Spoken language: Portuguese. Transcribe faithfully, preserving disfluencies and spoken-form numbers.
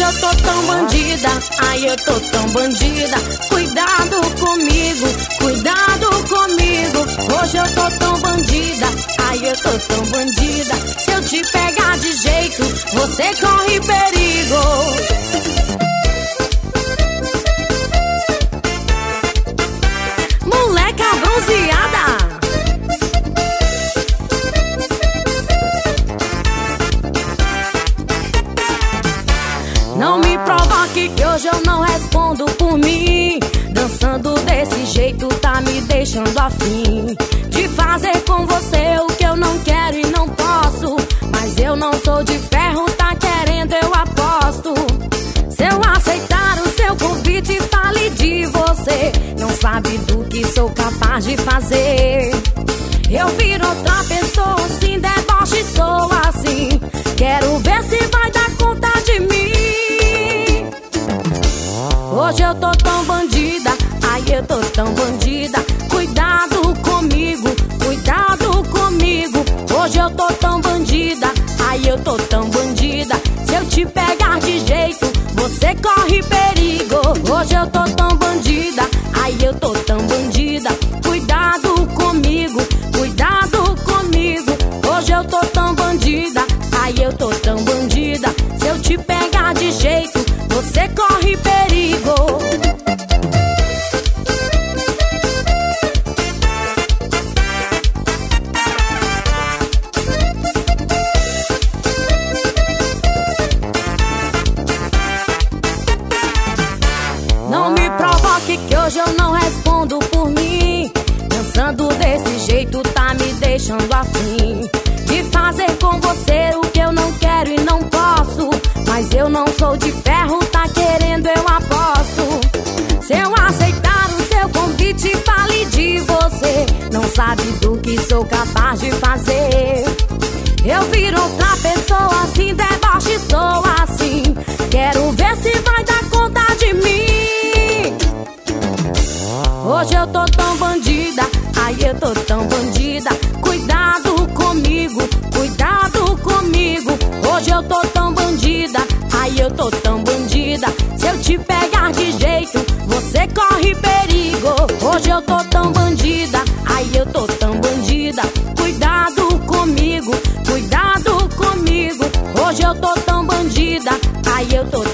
eu tô tão bandida, ai eu tô tão bandida. Cuidado comigo, cuidado comigo. Hoje eu tô tão bandida, ai eu tô tão bandida. Se eu te pegar de jeito, você corre perigo. Moleca bronzeada, não me provoque que hoje eu não respondo por mim. Dançando desse jeito tá me deixando afim de fazer com você o que eu não quero e não posso. Mas eu não sou de ferro, tá querendo eu aposto. Se eu aceitar o seu convite, fale de você. Não sabe do que sou capaz de fazer. Eu viro outra pessoa assim, deboche, sou assim. Quero ver se vai dar conta de mim. Hoje eu tô tão bandida, ai eu tô tão bandida. Cuidado comigo, cuidado comigo. Hoje eu tô tão bandida, ai eu tô tão bandida. Se eu te pegar de jeito, você corre perigo. Hoje eu tô tão bandida, ai eu tô tão bandida. Cuidado comigo, cuidado comigo. Hoje eu tô tão bandida, ai eu tô tão bandida. Se eu te pegar de jeito, você corre perigo. Não me provoque que hoje eu não respondo por mim. Dançando desse jeito tá me deixando afim de fazer com você o que eu não quero e não posso. Mas eu não sou de ferro, tá querendo eu aposto. Se eu aceitar o seu convite, fale de você. Não sabe do que sou capaz de fazer. Eu viro outra pessoa assim, deboche, sou assim. Quero ver se vai dar conta de mim. Hoje eu tô tão bandida, ai eu tô tão bandida. Cuidado comigo, cuidado comigo. Hoje eu tô tão bandida, ai eu tô tão bandida. Se eu te pegar de jeito, você corre perigo. Hoje eu tô tão bandida, ai eu tô tão bandida. Cuidado comigo, cuidado comigo. Hoje eu tô tão bandida, ai eu tô